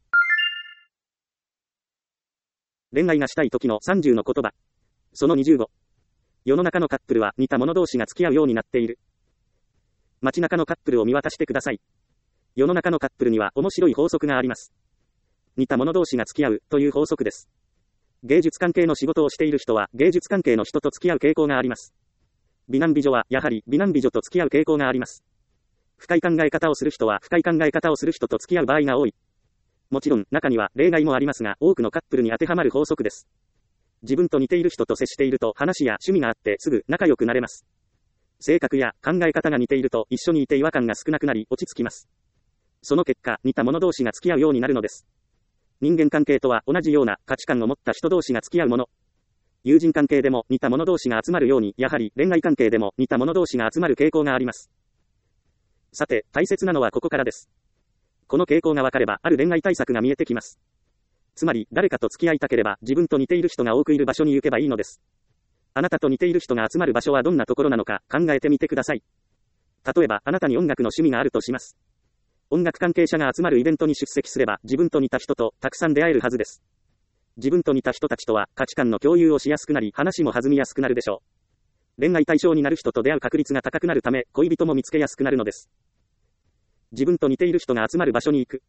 恋愛がしたい時のさんじゅうの言葉。そのにじゅうご。世の中のカップルは似た者同士が付き合うようになっている。街中のカップルを見渡してください。世の中のカップルには面白い法則があります。似た者同士が付き合うという法則です。芸術関係の仕事をしている人は芸術関係の人と付き合う傾向があります。美男美女はやはり美男美女と付き合う傾向があります。深い考え方をする人は深い考え方をする人と付き合う場合が多い。もちろん中には例外もありますが、多くのカップルに当てはまる法則です。自分と似ている人と接していると話や趣味があってすぐ仲良くなれます。性格や考え方が似ていると一緒にいて違和感が少なくなり落ち着きます。その結果、似た者同士が付き合うようになるのです。 人間関係とは同じような価値観を持った人同士が付き合うもの。友人関係でも似た者同士が集まるように、やはり恋愛関係でも似た者同士が集まる傾向があります。さて、大切なのはここからです。この傾向が分かれば、ある恋愛対策が見えてきます。つまり、誰かと付き合いたければ、自分と似ている人が多くいる場所に行けばいいのです。あなたと似ている人が集まる場所はどんなところなのか考えてみてください。例えば、あなたに音楽の趣味があるとします。音楽関係者が集まるイベントに出席すれば、自分と似た人とたくさん出会えるはずです。自分と似た人たちとは価値観の共有をしやすくなり、話も弾みやすくなるでしょう。恋愛対象になる人と出会う確率が高くなるため、恋人も見つけやすくなるのです。自分と似ている人が集まる場所に行く。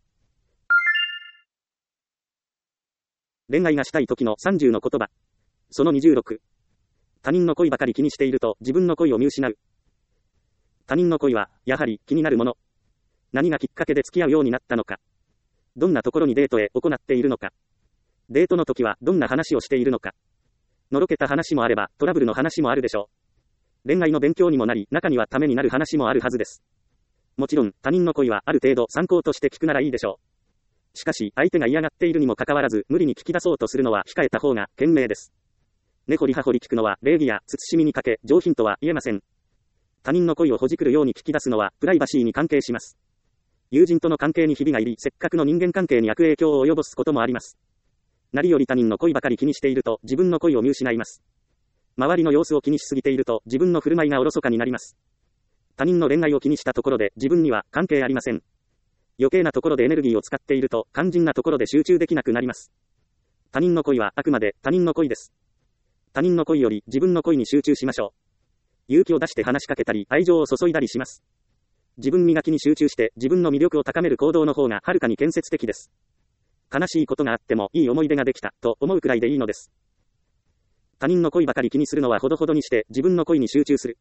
恋愛がしたい時のさんじゅうの言葉。そのにじゅうろく。他人の恋ばかり気にしていると自分の恋を見失う。他人の恋は、やはり気になるもの。何がきっかけで付き合うようになったのか。どんなところにデートへ行っているのか。デートの時はどんな話をしているのか。のろけた話もあれば、トラブルの話もあるでしょう。恋愛の勉強にもなり、中にはためになる話もあるはずです。もちろん、他人の恋はある程度参考として聞くならいいでしょう。しかし、相手が嫌がっているにもかかわらず、無理に聞き出そうとするのは控えた方が賢明です。根掘り葉掘り聞くのは、礼儀や慎みに欠け、上品とは言えません。他人の恋をほじくるように聞き出すのは、プライバシーに関係します。友人との関係にひびが入り、せっかくの人間関係に悪影響を及ぼすこともあります。何より他人の恋ばかり気にしていると、自分の恋を見失います。周りの様子を気にしすぎていると、自分の振る舞いがおろそかになります。他人の恋愛を気にしたところで、自分には関係ありません。余計なところでエネルギーを使っていると、肝心なところで集中できなくなります。他人の恋はあくまで他人の恋です。他人の恋より自分の恋に集中しましょう。勇気を出して話しかけたり、愛情を注いだりします。自分磨きに集中して、自分の魅力を高める行動の方がはるかに建設的です。悲しいことがあってもいい思い出ができたと思うくらいでいいのです。他人の恋ばかり気にするのはほどほどにして自分の恋に集中する。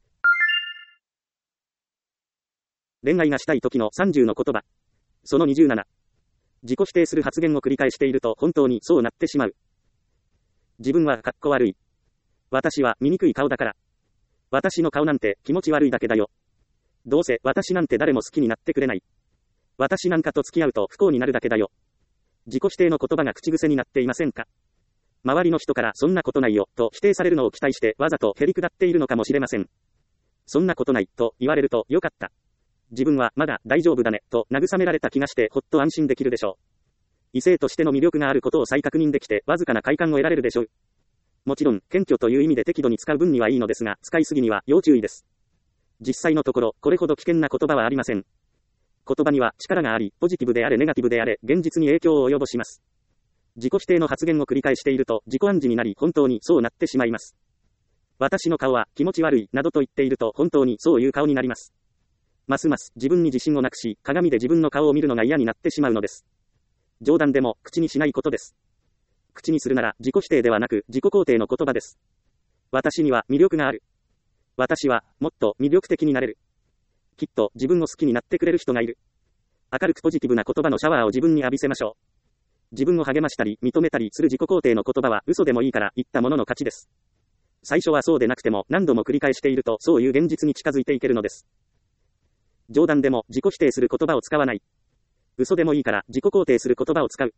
恋愛がしたい時のさんじゅうの言葉。そのにじゅうなな。自己否定する発言を繰り返していると本当にそうなってしまう。自分はかっこ悪い。私は醜い顔だから。私の顔なんて気持ち悪いだけだよ。どうせ私なんて誰も好きになってくれない。私なんかと付き合うと不幸になるだけだよ。自己否定の言葉が口癖になっていませんか？周りの人からそんなことないよと否定されるのを期待してわざとへりくだっているのかもしれません。そんなことないと言われるとよかった。自分はまだ大丈夫だねと慰められた気がしてほっと安心できるでしょう。異性としての魅力があることを再確認できてわずかな快感を得られるでしょう。もちろん謙虚という意味で適度に使う分にはいいのですが、使いすぎには要注意です。実際のところこれほど危険な言葉はありません。言葉には力があり、ポジティブであれネガティブであれ、現実に影響を及ぼします。自己否定の発言を繰り返していると、自己暗示になり、本当にそうなってしまいます。私の顔は気持ち悪い、などと言っていると、本当にそういう顔になります。ますます自分に自信をなくし、鏡で自分の顔を見るのが嫌になってしまうのです。冗談でも口にしないことです。口にするなら自己否定ではなく、自己肯定の言葉です。私には魅力がある。私はもっと魅力的になれる。きっと自分を好きになってくれる人がいる。明るくポジティブな言葉のシャワーを自分に浴びせましょう。自分を励ましたり認めたりする自己肯定の言葉は嘘でもいいから言ったものの勝ちです。最初はそうでなくても何度も繰り返しているとそういう現実に近づいていけるのです。冗談でも自己否定する言葉を使わない。嘘でもいいから自己肯定する言葉を使う。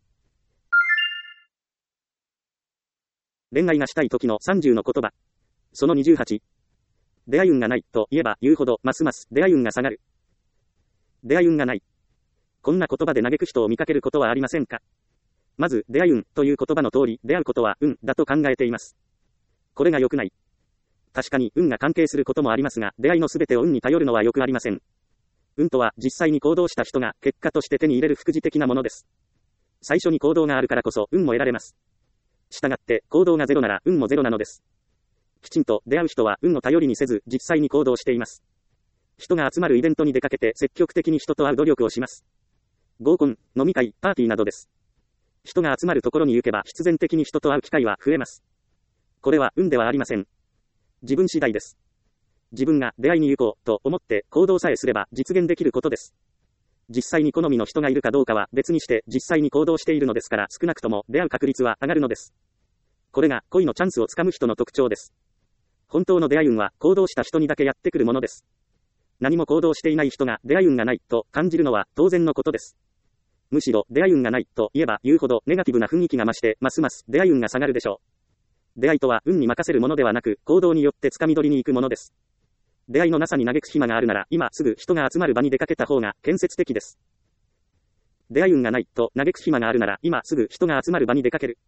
恋愛がしたい時のさんじゅうの言葉。そのにじゅうはち。出会い運がないと言えば言うほどますます出会い運が下がる。出会い運がない。こんな言葉で嘆く人を見かけることはありませんか？まず出会い運という言葉の通り、出会うことは運だと考えています。これが良くない。確かに運が関係することもありますが、出会いのすべてを運に頼るのは良くありません。運とは実際に行動した人が結果として手に入れる副次的なものです。最初に行動があるからこそ運も得られます。したがって行動がゼロなら運もゼロなのです。きちんと出会う人は運を頼りにせず実際に行動しています。人が集まるイベントに出かけて積極的に人と会う努力をします。合コン、飲み会、パーティーなどです。人が集まるところに行けば必然的に人と会う機会は増えます。これは運ではありません。自分次第です。自分が出会いに行こうと思って行動さえすれば実現できることです。実際に好みの人がいるかどうかは別にして実際に行動しているのですから少なくとも出会う確率は上がるのです。これが恋のチャンスをつかむ人の特徴です。本当の出会い運は行動した人にだけやってくるものです。何も行動していない人が出会い運がないと感じるのは当然のことです。 むしろ出会い運がないと言えば言うほどネガティブな雰囲気が増してますます出会い運が下がるでしょう。出会いとは運に任せるものではなく行動によって掴み取りに行くものです。出会いのなさに嘆く暇があるなら今すぐ人が集まる場に出かけた方が建設的です。出会い運がないと嘆く暇があるなら今すぐ人が集まる場に出かける。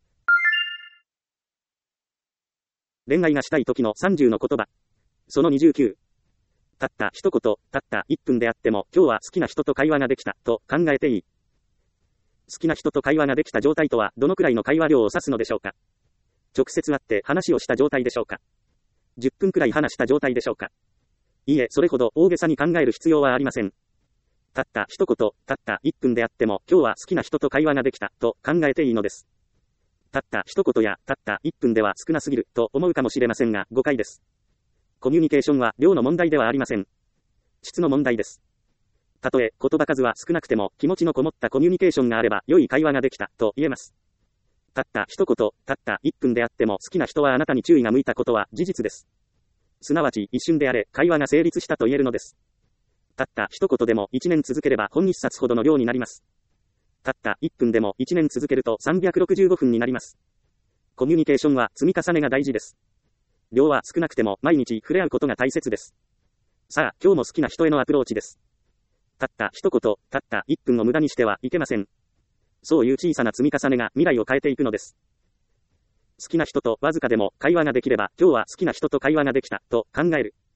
恋愛がしたい時のさんじゅうの言葉。そのにじゅうきゅう。たった一言、たったいっぷんであっても今日は好きな人と会話ができたと考えていい。好きな人と会話ができた状態とはどのくらいの会話量を指すのでしょうか。直接会って話をした状態でしょうか。じゅっぷんくらい話した状態でしょうか。いいえ、それほど大げさに考える必要はありません。たった一言、たったいっぷんであっても今日は好きな人と会話ができたと考えていいのです。たった一言やたったいっぷんでは少なすぎると思うかもしれませんが誤解です。コミュニケーションは量の問題ではありません。質の問題です。たとえ言葉数は少なくても気持ちのこもったコミュニケーションがあれば良い会話ができたと言えます。たった一言、たったいっぷんであっても好きな人はあなたに注意が向いたことは事実です。すなわち一瞬であれ会話が成立したと言えるのです。たった一言でもいちねん続ければ本一冊ほどの量になります。たったいっぷんでもいちねん続けるとさんびゃくろくじゅうごふんになります。コミュニケーションは積み重ねが大事です。量は少なくても毎日触れ合うことが大切です。さあ、今日も好きな人へのアプローチです。たった一言、たったいっぷんを無駄にしてはいけません。そういう小さな積み重ねが未来を変えていくのです。好きな人とわずかでも会話ができれば今日は好きな人と会話ができたと考える。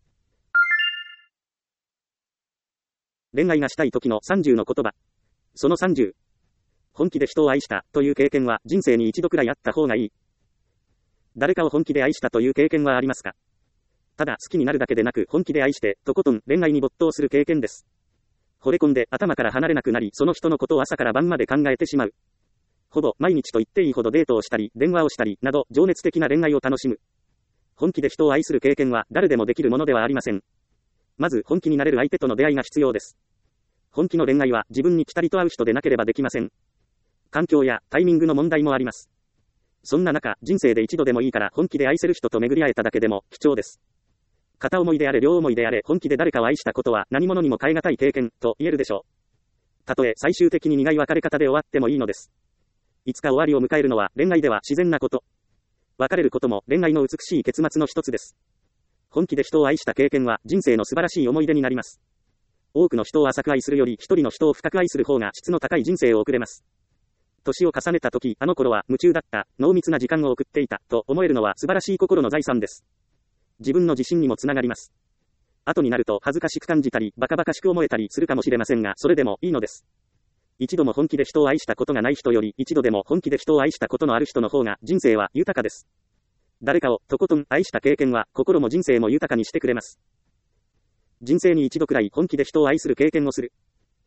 恋愛がしたい時のさんじゅうの言葉。そのさんじゅう。本気で人を愛したという経験は人生に一度くらいあった方がいい。誰かを本気で愛したという経験はありますか？ただ好きになるだけでなく本気で愛してとことん恋愛に没頭する経験です。惚れ込んで頭から離れなくなりその人のことを朝から晩まで考えてしまう。ほぼ毎日と言っていいほどデートをしたり電話をしたりなど情熱的な恋愛を楽しむ。本気で人を愛する経験は誰でもできるものではありません。まず本気になれる相手との出会いが必要です。本気の恋愛は自分にぴたりと合う人でなければできません。環境やタイミングの問題もあります。そんな中、人生で一度でもいいから本気で愛せる人と巡り会えただけでも貴重です。片思いであれ両思いであれ本気で誰かを愛したことは何者にも代え難い経験と言えるでしょう。たとえ最終的に苦い別れ方で終わってもいいのです。いつか終わりを迎えるのは恋愛では自然なこと。別れることも恋愛の美しい結末の一つです。本気で人を愛した経験は人生の素晴らしい思い出になります。多くの人を浅く愛するより一人の人を深く愛する方が質の高い人生を送れます。年を重ねた時、あの頃は夢中だった、濃密な時間を送っていた、と思えるのは素晴らしい心の財産です。自分の自信にもつながります。後になると恥ずかしく感じたり、バカバカしく思えたりするかもしれませんが、それでもいいのです。一度も本気で人を愛したことがない人より、一度でも本気で人を愛したことのある人の方が人生は豊かです。誰かをとことん愛した経験は、心も人生も豊かにしてくれます。人生に一度くらい本気で人を愛する経験をする。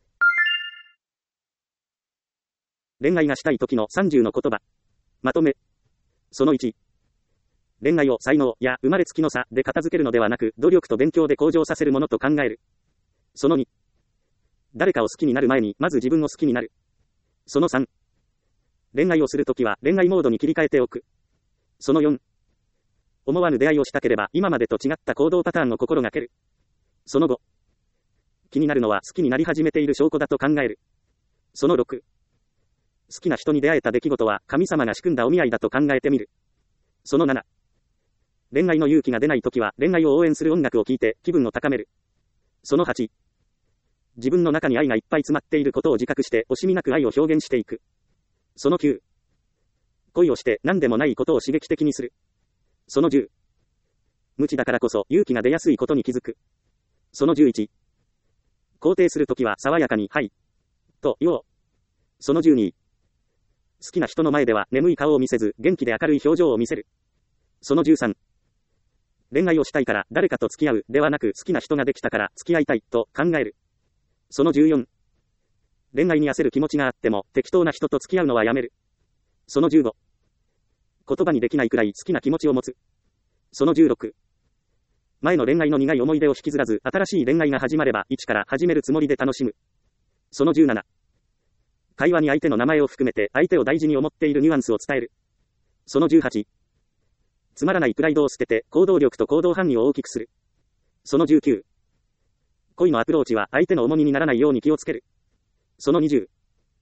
恋愛がしたい時のさんじゅうの言葉。まとめ。そのいち。恋愛を才能や生まれつきの差で片付けるのではなく、努力と勉強で向上させるものと考える。そのに。誰かを好きになる前に、まず自分を好きになる。そのさん。恋愛をするときは恋愛モードに切り替えておく。そのよん。思わぬ出会いをしたければ、今までと違った行動パターンを心がける。そのご。気になるのは好きになり始めている証拠だと考える。そのろく。好きな人に出会えた出来事は神様が仕組んだお見合いだと考えてみる。そのなな。恋愛の勇気が出ないときは恋愛を応援する音楽を聴いて気分を高める。そのはち。自分の中に愛がいっぱい詰まっていることを自覚して惜しみなく愛を表現していく。そのきゅう。恋をして何でもないことを刺激的にする。そのじゅう。無知だからこそ勇気が出やすいことに気づく。そのじゅういち。肯定するときは爽やかにはいと言おう。そのじゅうに。好きな人の前では眠い顔を見せず元気で明るい表情を見せる。そのじゅうさん。恋愛をしたいから誰かと付き合うではなく好きな人ができたから付き合いたいと考える。そのじゅうよん。恋愛に焦る気持ちがあっても適当な人と付き合うのはやめる。そのじゅうご。言葉にできないくらい好きな気持ちを持つ。そのじゅうろく。前の恋愛の苦い思い出を引きずらず新しい恋愛が始まれば一から始めるつもりで楽しむ。そのじゅうなな。会話に相手の名前を含めて相手を大事に思っているニュアンスを伝える。そのじゅうはち。つまらないプライドを捨てて行動力と行動範囲を大きくする。そのじゅうきゅう。恋のアプローチは相手の重荷にならないように気をつける。そのにじゅう。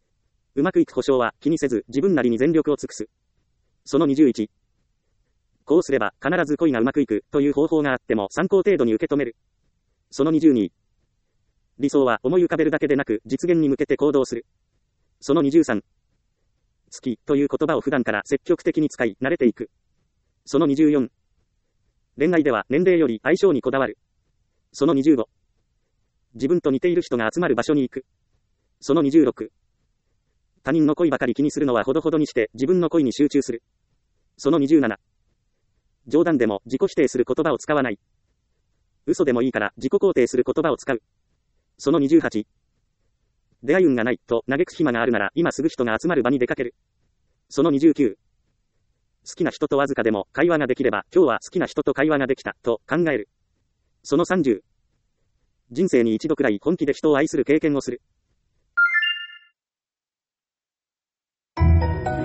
うまくいく保証は気にせず自分なりに全力を尽くす。そのにじゅういち。こうすれば必ず恋がうまくいくという方法があっても参考程度に受け止める。そのにじゅうに。理想は思い浮かべるだけでなく実現に向けて行動する。そのにじゅうさん。好きという言葉を普段から積極的に使い慣れていく。そのにじゅうよん。恋愛では年齢より相性にこだわる。そのにじゅうご。自分と似ている人が集まる場所に行く。そのにじゅうろく。他人の恋ばかり気にするのはほどほどにして自分の恋に集中する。そのにじゅうなな。冗談でも自己否定する言葉を使わない。嘘でもいいから自己肯定する言葉を使う。そのにじゅうはち。出会い運がないと嘆く暇があるなら今すぐ人が集まる場に出かける。そのにじゅうきゅう。好きな人とわずかでも会話ができれば今日は好きな人と会話ができたと考える。そのさんじゅう。人生に一度くらい本気で人を愛する経験をする。